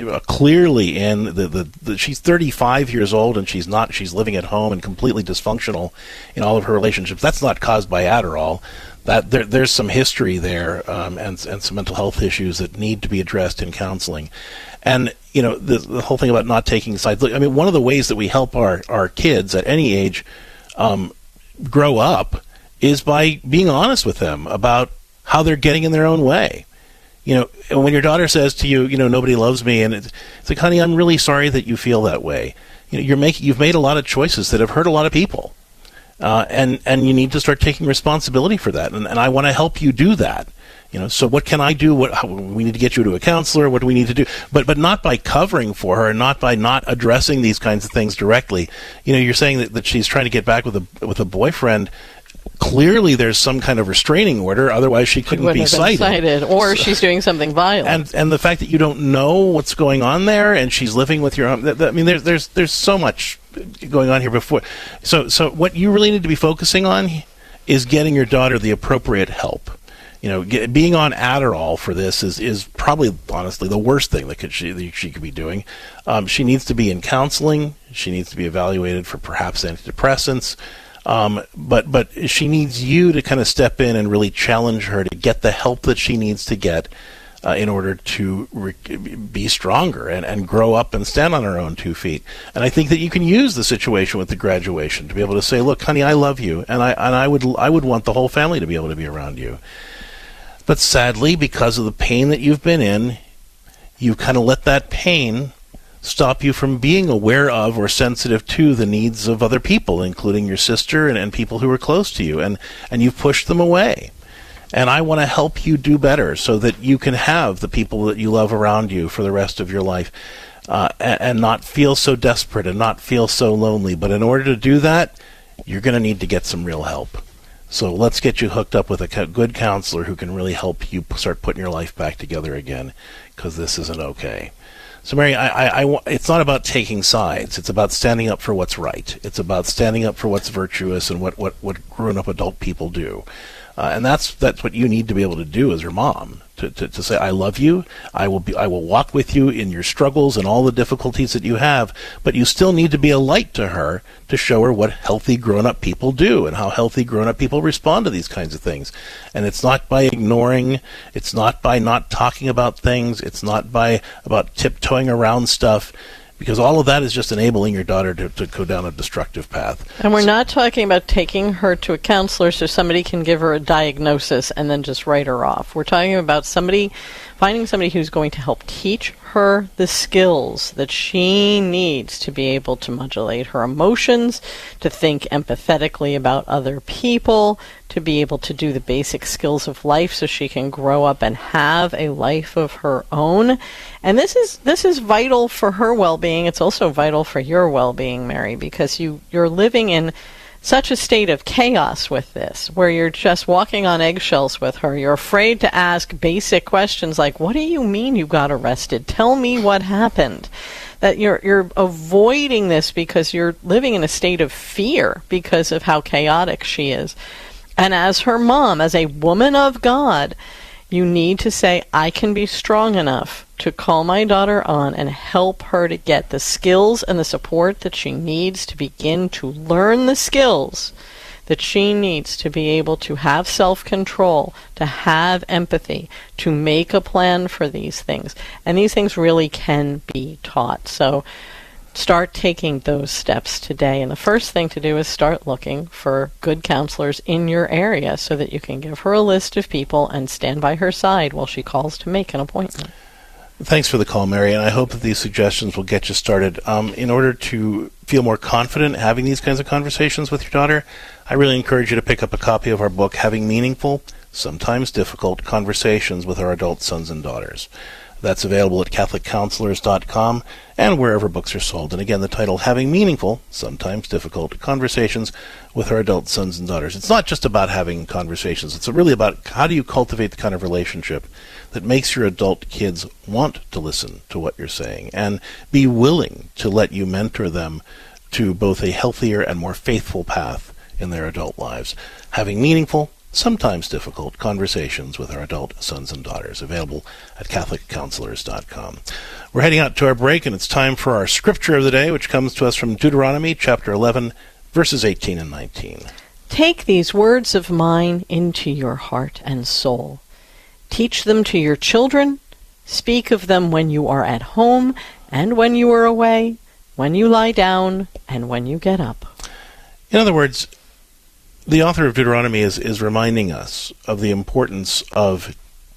clearly in. The, the, the she's thirty-five years old, and she's not. She's living at home and completely dysfunctional in all of her relationships. That's not caused by Adderall. That there, there's some history there, um, and and some mental health issues that need to be addressed in counseling. And you know the the whole thing about not taking sides. Look, I mean, one of the ways that we help our our kids at any age um, grow up is by being honest with them about how they're getting in their own way. You know, when your daughter says to you, you know, nobody loves me, and it's, it's like, honey, I'm really sorry that you feel that way. You know, you're making you've made a lot of choices that have hurt a lot of people. Uh, and, and you need to start taking responsibility for that. And, and I want to help you do that. You know, so what can I do? What how, we need to get you to a counselor. What do we need to do? But but not by covering for her, and not by not addressing these kinds of things directly. You know, you're saying that, that she's trying to get back with a with a boyfriend. Clearly, there's some kind of restraining order. Otherwise, she couldn't she be cited. cited. Or so, she's doing something violent. And and the fact that you don't know what's going on there, and she's living with your own. That, that, I mean, there's there's there's so much going on here before. So so what you really need to be focusing on is getting your daughter the appropriate help. You know, get, being on Adderall for this is, is probably, honestly, the worst thing that could she that she could be doing. Um, she needs to be in counseling. She needs to be evaluated for perhaps antidepressants. Um, but but she needs you to kind of step in and really challenge her to get the help that she needs to get uh, in order to re- be stronger and, and grow up and stand on her own two feet. And I think that you can use the situation with the graduation to be able to say, look, honey, I love you, and I and I would I would want the whole family to be able to be around you. But sadly, because of the pain that you've been in, you've kind of let that pain stop you from being aware of or sensitive to the needs of other people, including your sister and, and people who are close to you, and, and you've pushed them away. And I want to help you do better so that you can have the people that you love around you for the rest of your life, uh, and, and not feel so desperate and not feel so lonely. But in order to do that, you're going to need to get some real help. So let's get you hooked up with a good counselor who can really help you start putting your life back together again, because this isn't okay. So, Mary, I, I, I, it's not about taking sides. It's about standing up for what's right. It's about standing up for what's virtuous and what, what, what grown-up adult people do. Uh, and that's that's what you need to be able to do as your mom, to, to, to say, I love you, I will be, I will walk with you in your struggles and all the difficulties that you have, but you still need to be a light to her to show her what healthy grown-up people do and how healthy grown-up people respond to these kinds of things. And it's not by ignoring, it's not by not talking about things, it's not by about tiptoeing around stuff, because all of that is just enabling your daughter to, to go down a destructive path. And we're not talking about taking her to a counselor so somebody can give her a diagnosis and then just write her off. We're talking about somebody, finding somebody who's going to help teach her the skills that she needs to be able to modulate her emotions, to think empathetically about other people, to be able to do the basic skills of life so she can grow up and have a life of her own. And this is this is vital for her well-being. It's also vital for your well-being, Mary, because you, you're living in such a state of chaos with this, where you're just walking on eggshells with her. You're afraid to ask basic questions like, what do you mean you got arrested? Tell me what happened. That you're you're avoiding this because you're living in a state of fear because of how chaotic she is. And as her mom, as a woman of God, You need to say, I can be strong enough to call my daughter on and help her to get the skills and the support that she needs to begin to learn the skills that she needs to be able to have self-control, to have empathy, to make a plan for these things. And these things really can be taught. So start taking those steps today. And the first thing to do is start looking for good counselors in your area so that you can give her a list of people and stand by her side while she calls to make an appointment. Thanks for the call, Mary, and I hope that these suggestions will get you started. Um, in order to feel more confident having these kinds of conversations with your daughter, I really encourage you to pick up a copy of our book, Having Meaningful, Sometimes Difficult Conversations with Our Adult Sons and Daughters. That's available at Catholic Counselors dot com and wherever books are sold. And again, the title, Having Meaningful, Sometimes Difficult Conversations with Our Adult Sons and Daughters. It's not just about having conversations. It's really about how do you cultivate the kind of relationship that makes your adult kids want to listen to what you're saying and be willing to let you mentor them to both a healthier and more faithful path in their adult lives. Having Meaningful, Sometimes Difficult Conversations with Our Adult Sons and Daughters, available at Catholic Counselors dot com. We're heading out to our break, and it's time for our scripture of the day, which comes to us from Deuteronomy chapter eleven, verses eighteen and nineteen. Take these words of mine into your heart and soul. Teach them to your children. Speak of them when you are at home and when you are away, when you lie down and when you get up. In other words, the author of Deuteronomy is, is reminding us of the importance of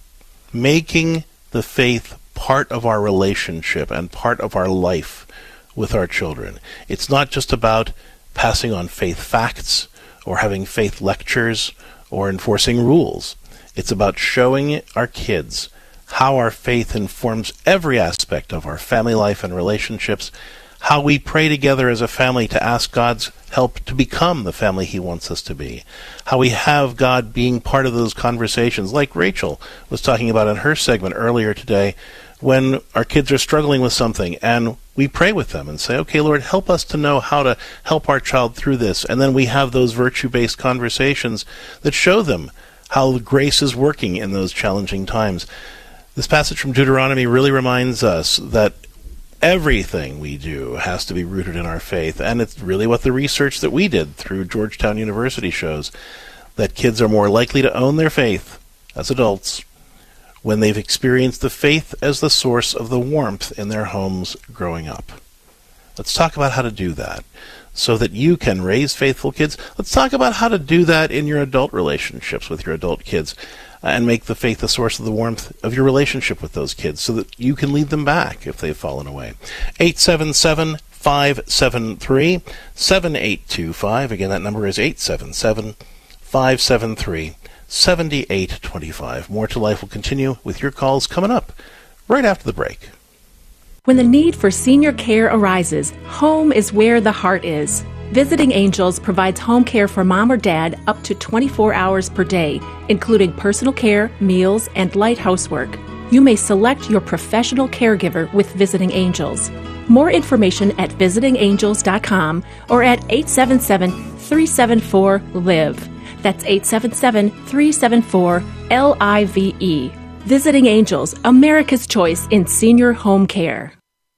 making the faith part of our relationship and part of our life with our children. It's not just about passing on faith facts or having faith lectures or enforcing rules. It's about showing our kids how our faith informs every aspect of our family life and relationships, how we pray together as a family to ask God's help to become the family He wants us to be, how we have God being part of those conversations, like Rachel was talking about in her segment earlier today, when our kids are struggling with something, and we pray with them and say, okay, Lord, help us to know how to help our child through this. And then we have those virtue-based conversations that show them how grace is working in those challenging times. This passage from Deuteronomy really reminds us that everything we do has to be rooted in our faith, and it's really what the research that we did through Georgetown University shows, that kids are more likely to own their faith as adults when they've experienced the faith as the source of the warmth in their homes growing up. Let's talk about how to do that so that you can raise faithful kids. Let's talk about how to do that in your adult relationships with your adult kids and make the faith the source of the warmth of your relationship with those kids so that you can lead them back if they've fallen away. eight seven seven, five seven three, seven eight two five. Again, that number is eight seven seven, five seven three, seven eight two five. More to Life will continue with your calls coming up right after the break. When the need for senior care arises, home is where the heart is. Visiting Angels provides home care for mom or dad up to twenty-four hours per day, including personal care, meals, and light housework. You may select your professional caregiver with Visiting Angels. More information at visiting angels dot com or at eight seven seven, three seven four, LIVE. That's eight seven seven, three seven four, L I V E. Visiting Angels, America's choice in senior home care.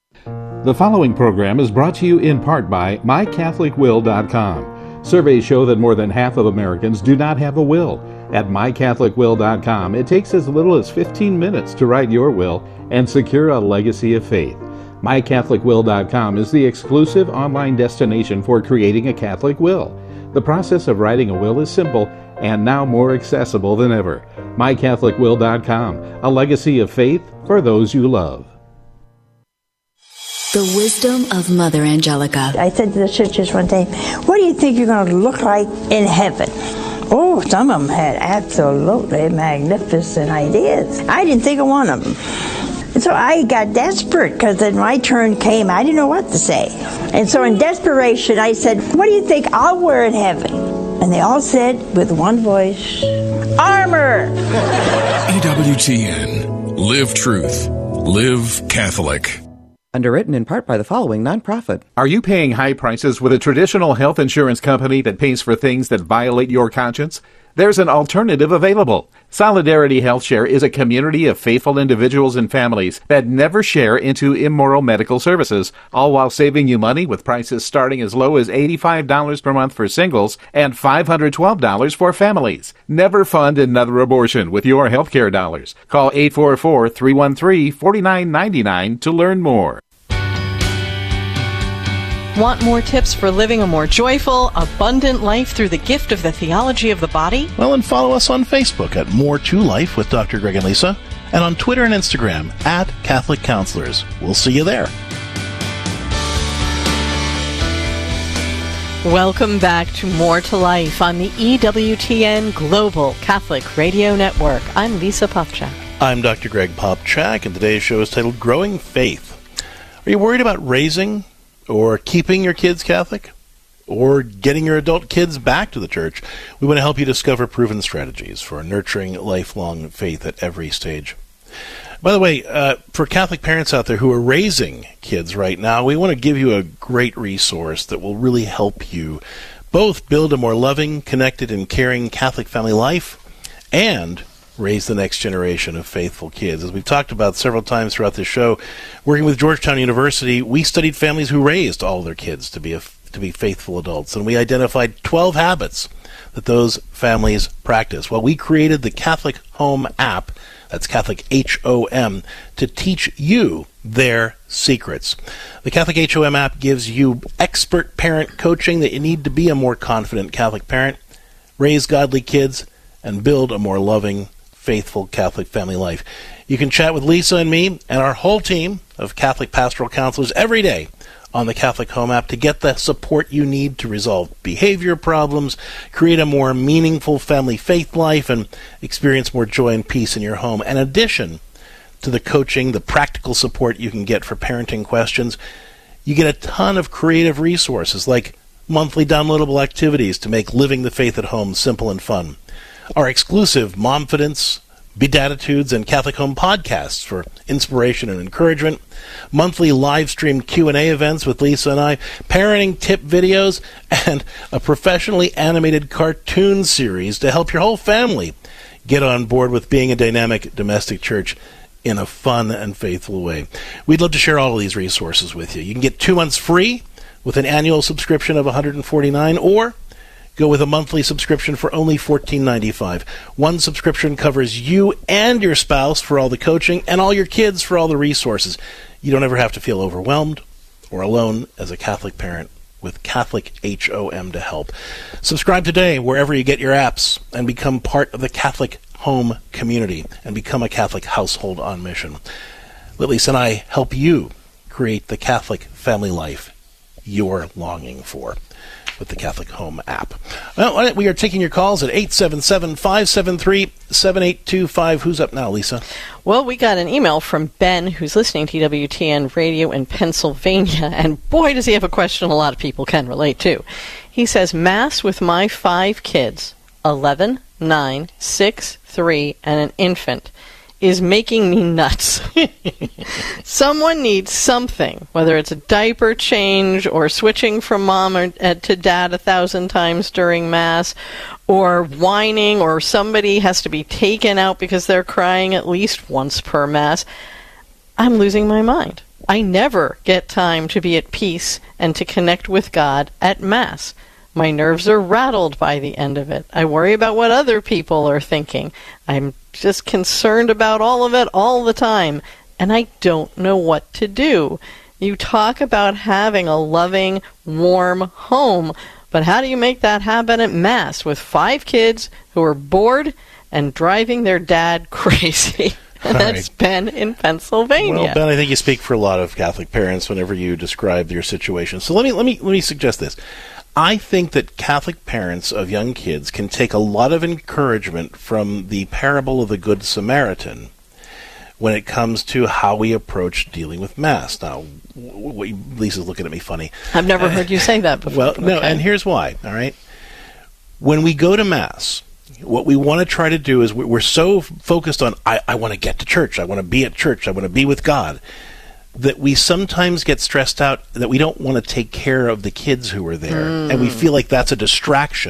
The following program is brought to you in part by my catholic will dot com. Surveys show that more than half of Americans do not have a will. At my catholic will dot com, it takes as little as fifteen minutes to write your will and secure a legacy of faith. my catholic will dot com is the exclusive online destination for creating a Catholic will. The process of writing a will is simple and now more accessible than ever. my catholic will dot com, a legacy of faith for those you love. The wisdom of Mother Angelica. I said to the sisters one day, what do you think you're going to look like in heaven? Oh, some of them had absolutely magnificent ideas. I didn't think of one of them. And so I got desperate because then my turn came. I didn't know what to say. And so in desperation, I said, what do you think I'll wear in heaven? And they all said with one voice, armor! E W T N. Live truth. Live Catholic. Underwritten in part by the following nonprofit. Are you paying high prices with a traditional health insurance company that pays for things that violate your conscience? There's an alternative available. Solidarity HealthShare is a community of faithful individuals and families that never share into immoral medical services, all while saving you money with prices starting as low as eighty-five dollars per month for singles and five hundred twelve dollars for families. Never fund another abortion with your healthcare dollars. Call eight four four, three one three, four nine nine nine to learn more. Want more tips for living a more joyful, abundant life through the gift of the theology of the body? Well, and follow us on Facebook at More to Life with Doctor Greg and Lisa, and on Twitter and Instagram at Catholic Counselors. We'll see you there. Welcome back to More to Life on the E W T N Global Catholic Radio Network. I'm Lisa Popchak. I'm Doctor Greg Popchak, and today's show is titled Growing Faith. Are you worried about raising or keeping your kids Catholic, or getting your adult kids back to the church? We want to help you discover proven strategies for nurturing lifelong faith at every stage. By the way, uh, for Catholic parents out there who are raising kids right now, we want to give you a great resource that will really help you both build a more loving, connected, and caring Catholic family life and raise the next generation of faithful kids. As we've talked about several times throughout this show, working with Georgetown University, we studied families who raised all their kids to be a, to be faithful adults, and we identified twelve habits that those families practice. Well, we created the Catholic Home app, that's Catholic H O M, to teach you their secrets. The Catholic H O M app gives you expert parent coaching that you need to be a more confident Catholic parent, raise godly kids, and build a more loving, faithful Catholic family life. You can chat with Lisa and me and our whole team of Catholic pastoral counselors every day on the Catholic Home app to get the support you need to resolve behavior problems, create a more meaningful family faith life, and experience more joy and peace in your home. In addition to the coaching, the practical support you can get for parenting questions, you get a ton of creative resources like monthly downloadable activities to make living the faith at home simple and fun, our exclusive Momfidence, Beatitudes, and Catholic Home podcasts for inspiration and encouragement, monthly live-streamed Q and A events with Lisa and I, parenting tip videos, and a professionally animated cartoon series to help your whole family get on board with being a dynamic domestic church in a fun and faithful way. We'd love to share all of these resources with you. You can get two months free with an annual subscription of one hundred forty-nine dollars, or go with a monthly subscription for only fourteen ninety-five. One subscription covers you and your spouse for all the coaching and all your kids for all the resources. You don't ever have to feel overwhelmed or alone as a Catholic parent with Catholic H O M to help. Subscribe today wherever you get your apps and become part of the Catholic Home community and become a Catholic household on mission. Let Lisa and I help you create the Catholic family life you're longing for with the Catholic Home app. Well, we are taking your calls at eight seven seven, five seven three, seven eight two five. Who's up now, Lisa? Well, we got an email from Ben, who's listening to E W T N Radio in Pennsylvania, and boy, does he have a question a lot of people can relate to. He says, Mass with my five kids, eleven, nine, six, three, and an infant, is making me nuts. Someone needs something, whether it's a diaper change or switching from mom or, uh, to dad a thousand times during Mass, or whining, or somebody has to be taken out because they're crying at least once per Mass. I'm losing my mind. I never get time to be at peace and to connect with God at Mass. My nerves are rattled by the end of it. I worry about what other people are thinking. I'm just concerned about all of it all the time, and I don't know what to do. You talk about having a loving, warm home, but how do you make that happen at Mass with five kids who are bored and driving their dad crazy? And that's right. Ben in Pennsylvania. Well, Ben, I think you speak for a lot of Catholic parents whenever you describe your situation. So let me let me let me suggest this. I think that Catholic parents of young kids can take a lot of encouragement from the parable of the Good Samaritan when it comes to how we approach dealing with Mass. Now, w- w- Lisa's looking at me funny. I've never uh, heard you say that before. Well, no, okay. And here's why, all right? When we go to Mass, what we want to try to do is we're so focused on, I, I want to get to church, I want to be at church, I want to be with God, that we sometimes get stressed out that we don't want to take care of the kids who are there, mm. and we feel like that's a distraction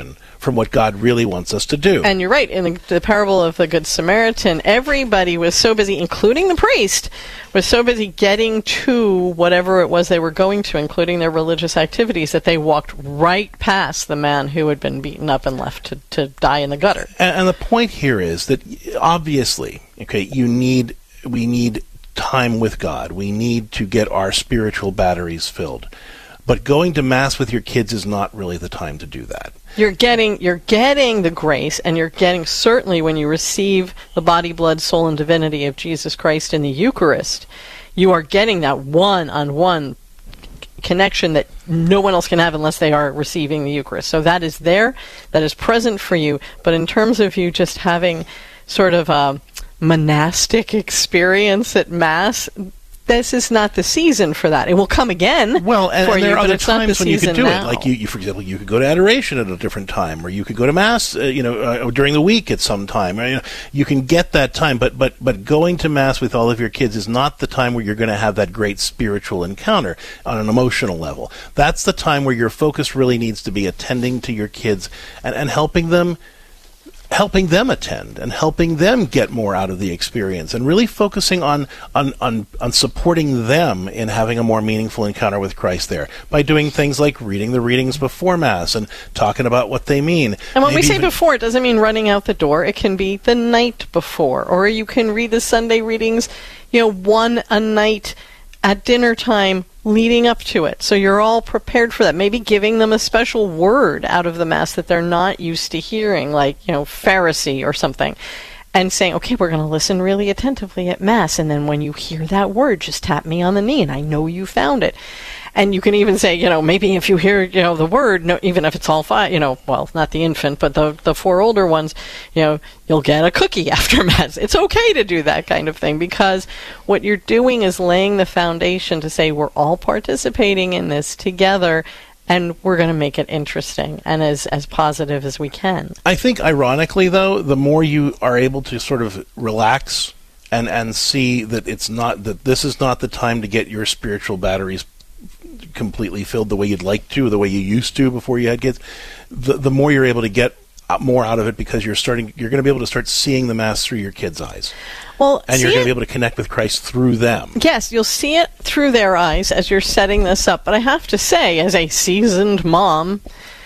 from what God really wants us to do. And you're right. In the, the parable of the Good Samaritan, everybody was so busy, including the priest, was so busy getting to whatever it was they were going to, including their religious activities, that they walked right past the man who had been beaten up and left to, to die in the gutter. And, and the point here is that obviously, okay, you need we need time with God. We need to get our spiritual batteries filled. But going to Mass with your kids is not really the time to do that. You're getting you're getting the grace, and you're getting, certainly when you receive the body, blood, soul, and divinity of Jesus Christ in the Eucharist, you are getting that one-on-one connection that no one else can have unless they are receiving the Eucharist. So that is there, that is present for you. But in terms of you just having sort of a monastic experience at Mass, this is not the season for that. It will come again. Well, and, for and there you, are but other it's not times the when you could do now. it. Like you, you, for example, you could go to adoration at a different time, or you could go to Mass, uh, you know, uh, during the week at some time. Or, you know, you can get that time, but but but going to Mass with all of your kids is not the time where you're going to have that great spiritual encounter on an emotional level. That's the time where your focus really needs to be attending to your kids and, and helping them. helping them attend and helping them get more out of the experience and really focusing on, on, on, on supporting them in having a more meaningful encounter with Christ there by doing things like reading the readings before Mass and talking about what they mean. And when Maybe we say even, before, it doesn't mean running out the door. It can be the night before, or you can read the Sunday readings, you know, one a night at dinner time leading up to it. So you're all prepared for that. Maybe giving them a special word out of the Mass that they're not used to hearing, like, you know, Pharisee or something. And saying, okay, we're going to listen really attentively at Mass. And then when you hear that word, just tap me on the knee and I know you found it. And you can even say, you know, maybe if you hear, you know, the word, no, even if it's all five, you know, well, not the infant, but the the four older ones, you know, you'll get a cookie after Mass. It's okay to do that kind of thing, because what you're doing is laying the foundation to say we're all participating in this together, and we're going to make it interesting and as, as positive as we can. I think, ironically, though, the more you are able to sort of relax and, and see that it's not that this is not the time to get your spiritual batteries completely filled the way you'd like to, the way you used to before you had kids, the the more you're able to get more out of it, because you're starting you're going to be able to start seeing the Mass through your kids' eyes. Well, and you're going to be able to connect with Christ through them. Yes, you'll see it through their eyes as you're setting this up. But I have to say, as a seasoned mom,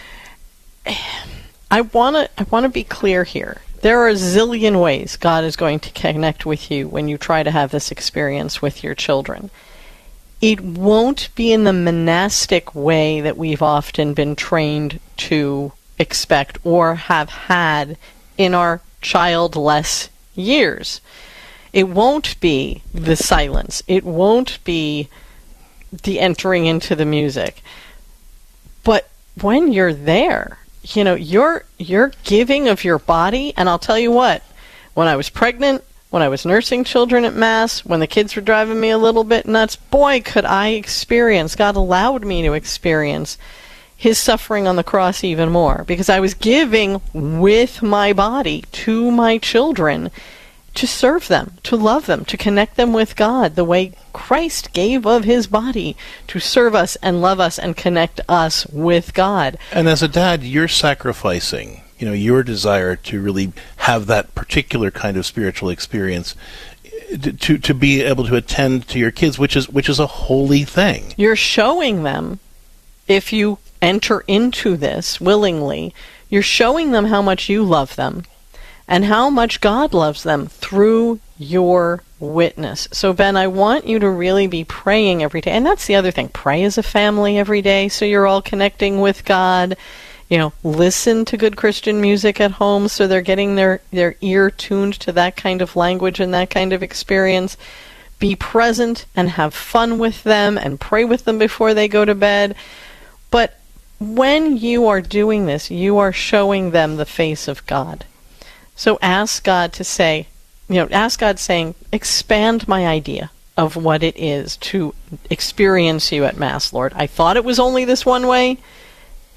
I want to I want to be clear here. There are a zillion ways God is going to connect with you when you try to have this experience with your children. It won't be in the monastic way that we've often been trained to expect or have had in our childless years. It won't be the silence. It won't be the entering into the music. But when you're there, you know, you're you're giving of your body, and I'll tell you what, when I was pregnant, when I was nursing children at Mass, when the kids were driving me a little bit nuts, boy, could I experience, God allowed me to experience His suffering on the cross even more, because I was giving with my body to my children to serve them, to love them, to connect them with God the way Christ gave of His body to serve us and love us and connect us with God. And as a dad, you're sacrificing, you know, your desire to really have that particular kind of spiritual experience to to be able to attend to your kids, which is which is a holy thing. You're showing them, if you enter into this willingly, you're showing them how much you love them and how much God loves them through your witness. So, Ben, I want you to really be praying every day. And that's the other thing. Pray as a family every day so you're all connecting with God. You know, listen to good Christian music at home so they're getting their, their ear tuned to that kind of language and that kind of experience. Be present and have fun with them and pray with them before they go to bed. But when you are doing this, you are showing them the face of God. So ask God to say, you know, ask God saying, expand my idea of what it is to experience you at Mass, Lord. I thought it was only this one way.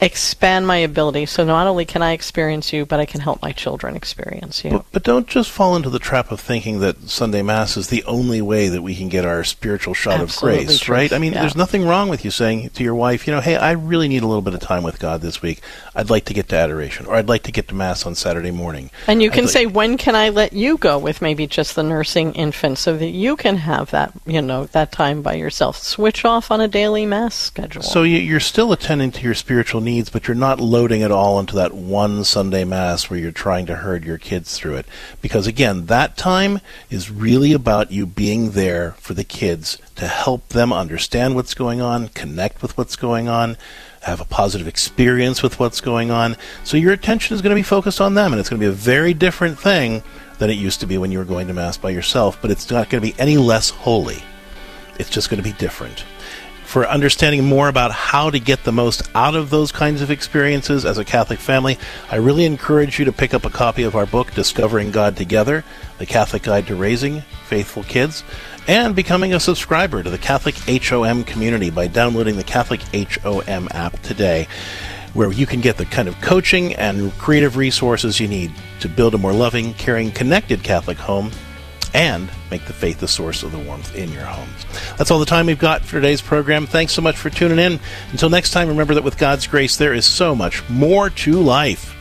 expand my ability. So not only can I experience you, but I can help my children experience you. But, but don't just fall into the trap of thinking that Sunday Mass is the only way that we can get our spiritual shot Absolutely of grace, true. right? I mean, Yeah. there's nothing wrong with you saying to your wife, you know, hey, I really need a little bit of time with God this week. I'd like to get to adoration, or I'd like to get to Mass on Saturday morning. And you can I'd say, when can I let you go with maybe just the nursing infant so that you can have that, you know, that time by yourself. Switch off on a daily Mass schedule. So you, you're still attending to your spiritual needs, but you're not loading it all into that one Sunday Mass where you're trying to herd your kids through it. Because, again, that time is really about you being there for the kids to help them understand what's going on, connect with what's going on, have a positive experience with what's going on. So your attention is going to be focused on them, and it's going to be a very different thing than it used to be when you were going to Mass by yourself, but it's not going to be any less holy. It's just going to be different. For understanding more about how to get the most out of those kinds of experiences as a Catholic family, I really encourage you to pick up a copy of our book, Discovering God Together, The Catholic Guide to Raising Faithful Kids, and becoming a subscriber to the Catholic H O M community by downloading the Catholic H O M app today, where you can get the kind of coaching and creative resources you need to build a more loving, caring, connected Catholic home and make the faith the source of the warmth in your homes. That's all the time we've got for today's program. Thanks so much for tuning in. Until next time, remember that with God's grace, there is so much more to life.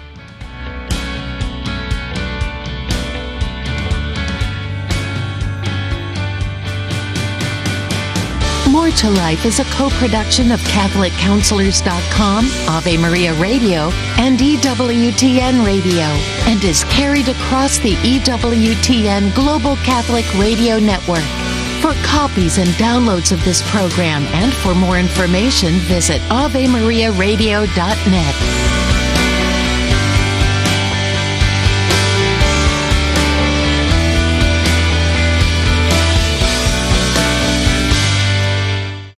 More to Life is a co-production of Catholic Counselors dot com, Ave Maria Radio, and E W T N Radio, and is carried across the E W T N Global Catholic Radio Network. For copies and downloads of this program and for more information, visit Ave Maria Radio dot net.